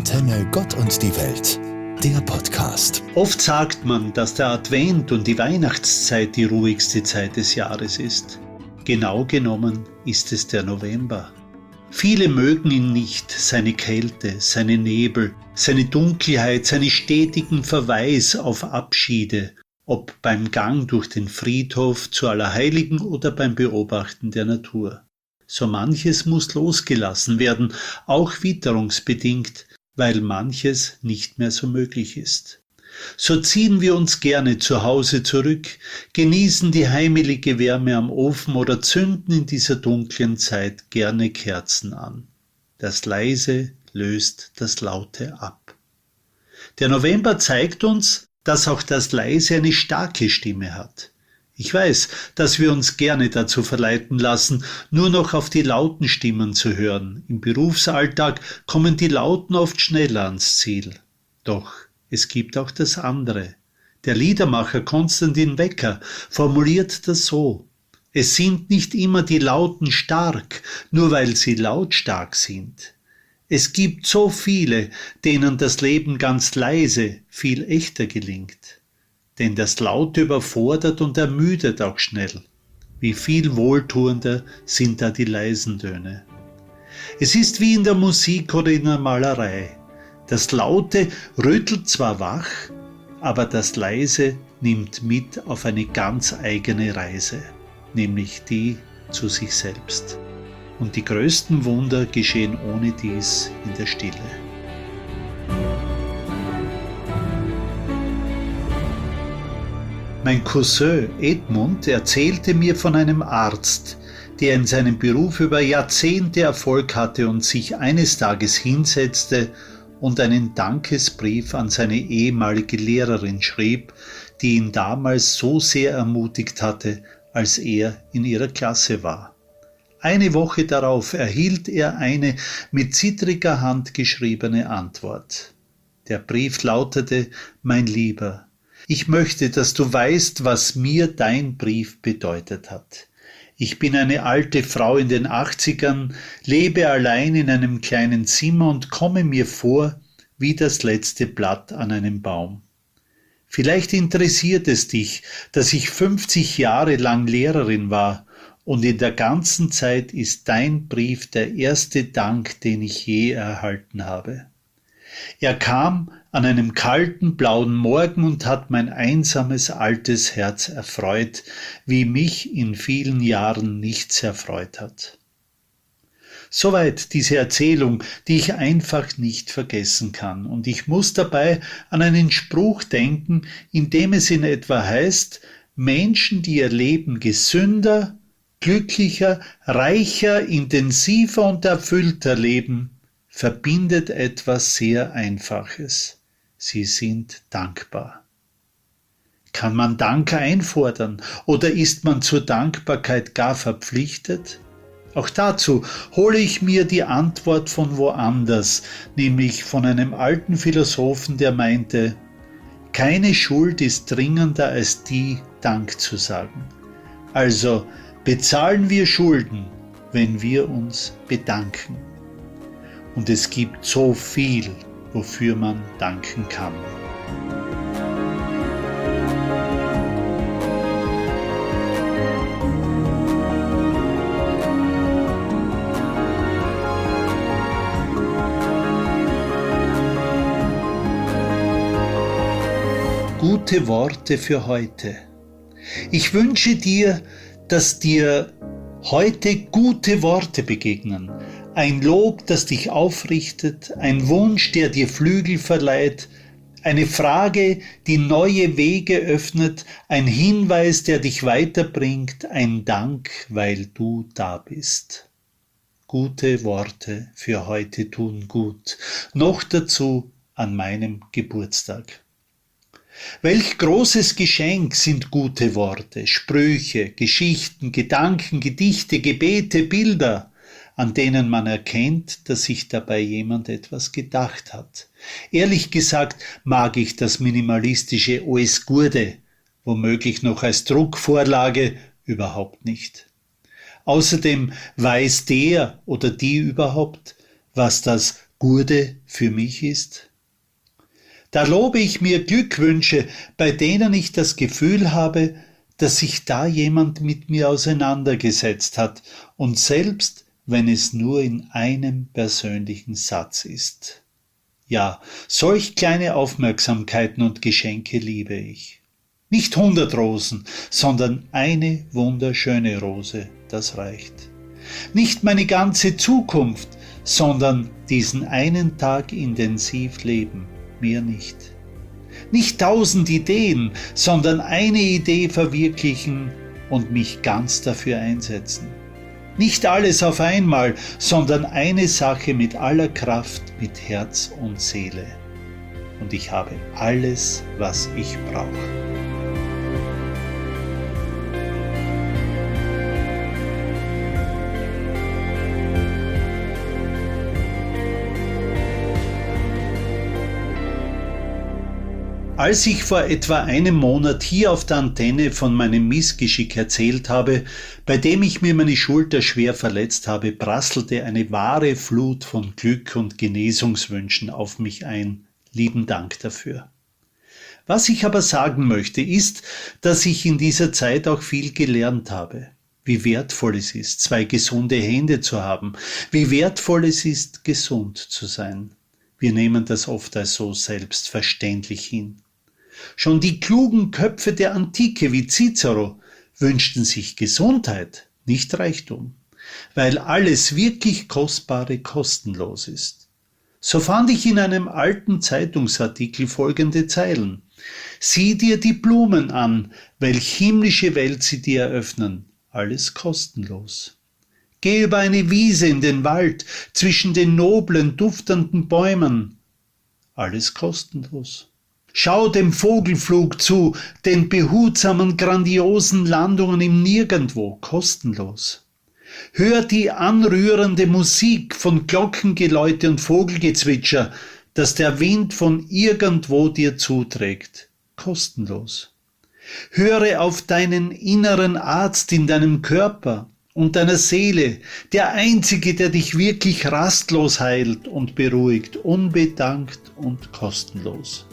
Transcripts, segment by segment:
Antenne Gott und die Welt, der Podcast. Oft sagt man, dass der Advent und die Weihnachtszeit die ruhigste Zeit des Jahres ist. Genau genommen ist es der November. Viele mögen ihn nicht, seine Kälte, seine Nebel, seine Dunkelheit, seine stetigen Verweis auf Abschiede, ob beim Gang durch den Friedhof zu Allerheiligen oder beim Beobachten der Natur. So manches muss losgelassen werden, auch witterungsbedingt, weil manches nicht mehr so möglich ist. So ziehen wir uns gerne zu Hause zurück, genießen die heimelige Wärme am Ofen oder zünden in dieser dunklen Zeit gerne Kerzen an. Das Leise löst das Laute ab. Der November zeigt uns, dass auch das Leise eine starke Stimme hat. Ich weiß, dass wir uns gerne dazu verleiten lassen, nur noch auf die lauten Stimmen zu hören. Im Berufsalltag kommen die Lauten oft schneller ans Ziel. Doch es gibt auch das andere. Der Liedermacher Konstantin Wecker formuliert das so: Es sind nicht immer die Lauten stark, nur weil sie lautstark sind. Es gibt so viele, denen das Leben ganz leise viel echter gelingt. Denn das Laute überfordert und ermüdet auch schnell. Wie viel wohltuender sind da die leisen Töne. Es ist wie in der Musik oder in der Malerei. Das Laute rüttelt zwar wach, aber das Leise nimmt mit auf eine ganz eigene Reise, nämlich die zu sich selbst. Und die größten Wunder geschehen ohne dies in der Stille. Mein Cousin Edmund erzählte mir von einem Arzt, der in seinem Beruf über Jahrzehnte Erfolg hatte und sich eines Tages hinsetzte und einen Dankesbrief an seine ehemalige Lehrerin schrieb, die ihn damals so sehr ermutigt hatte, als er in ihrer Klasse war. Eine Woche darauf erhielt er eine mit zittriger Hand geschriebene Antwort. Der Brief lautete: Mein Lieber, ich möchte, dass du weißt, was mir dein Brief bedeutet hat. Ich bin eine alte Frau in den 80ern, lebe allein in einem kleinen Zimmer und komme mir vor wie das letzte Blatt an einem Baum. Vielleicht interessiert es dich, dass ich 50 Jahre lang Lehrerin war und in der ganzen Zeit ist dein Brief der erste Dank, den ich je erhalten habe. Er kam an einem kalten, blauen Morgen und hat mein einsames, altes Herz erfreut, wie mich in vielen Jahren nichts erfreut hat. Soweit diese Erzählung, die ich einfach nicht vergessen kann. Und ich muss dabei an einen Spruch denken, in dem es in etwa heißt: Menschen, die ihr Leben gesünder, glücklicher, reicher, intensiver und erfüllter leben, verbindet etwas sehr Einfaches. Sie sind dankbar. Kann man Dank einfordern oder ist man zur Dankbarkeit gar verpflichtet? Auch dazu hole ich mir die Antwort von woanders, nämlich von einem alten Philosophen, der meinte: Keine Schuld ist dringender als die, Dank zu sagen. Also bezahlen wir Schulden, wenn wir uns bedanken. Und es gibt so viel, wofür man danken kann. Gute Worte für heute. Ich wünsche dir, dass dir heute gute Worte begegnen. Ein Lob, das dich aufrichtet, ein Wunsch, der dir Flügel verleiht, eine Frage, die neue Wege öffnet, ein Hinweis, der dich weiterbringt, ein Dank, weil du da bist. Gute Worte für heute tun gut, noch dazu an meinem Geburtstag. Welch großes Geschenk sind gute Worte, Sprüche, Geschichten, Gedanken, Gedichte, Gebete, Bilder, an denen man erkennt, dass sich dabei jemand etwas gedacht hat. Ehrlich gesagt mag ich das minimalistische Alles Gute, womöglich noch als Druckvorlage, überhaupt nicht. Außerdem weiß der oder die überhaupt, was das Gute für mich ist? Da lobe ich mir Glückwünsche, bei denen ich das Gefühl habe, dass sich da jemand mit mir auseinandergesetzt hat und selbst wenn es nur in einem persönlichen Satz ist. Ja, solch kleine Aufmerksamkeiten und Geschenke liebe ich. Nicht 100 Rosen, sondern eine wunderschöne Rose, das reicht. Nicht meine ganze Zukunft, sondern diesen einen Tag intensiv leben, mehr nicht. Nicht 1000 Ideen, sondern eine Idee verwirklichen und mich ganz dafür einsetzen. Nicht alles auf einmal, sondern eine Sache mit aller Kraft, mit Herz und Seele. Und ich habe alles, was ich brauche. Als ich vor etwa einem Monat hier auf der Antenne von meinem Missgeschick erzählt habe, bei dem ich mir meine Schulter schwer verletzt habe, prasselte eine wahre Flut von Glück und Genesungswünschen auf mich ein. Lieben Dank dafür. Was ich aber sagen möchte, ist, dass ich in dieser Zeit auch viel gelernt habe. Wie wertvoll es ist, 2 gesunde Hände zu haben. Wie wertvoll es ist, gesund zu sein. Wir nehmen das oft als so selbstverständlich hin. Schon die klugen Köpfe der Antike wie Cicero wünschten sich Gesundheit, nicht Reichtum, weil alles wirklich Kostbare kostenlos ist. So fand ich in einem alten Zeitungsartikel folgende Zeilen. Sieh dir die Blumen an, welch himmlische Welt sie dir eröffnen, alles kostenlos. Geh über eine Wiese in den Wald, zwischen den noblen, duftenden Bäumen, alles kostenlos. Schau dem Vogelflug zu, den behutsamen, grandiosen Landungen im Nirgendwo, kostenlos. Hör die anrührende Musik von Glockengeläute und Vogelgezwitscher, das der Wind von irgendwo dir zuträgt, kostenlos. Höre auf deinen inneren Arzt in deinem Körper und deiner Seele, der Einzige, der dich wirklich rastlos heilt und beruhigt, unbedankt und kostenlos.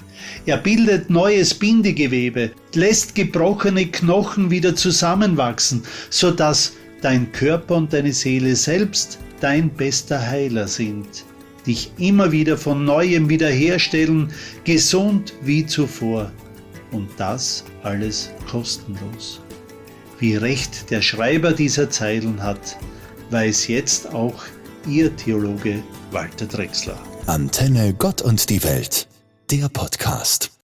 Er bildet neues Bindegewebe, lässt gebrochene Knochen wieder zusammenwachsen, sodass dein Körper und deine Seele selbst dein bester Heiler sind, dich immer wieder von Neuem wiederherstellen, gesund wie zuvor. Und das alles kostenlos. Wie recht der Schreiber dieser Zeilen hat, weiß jetzt auch Ihr Theologe Walter Drechsler. Antenne Gott und die Welt, der Podcast.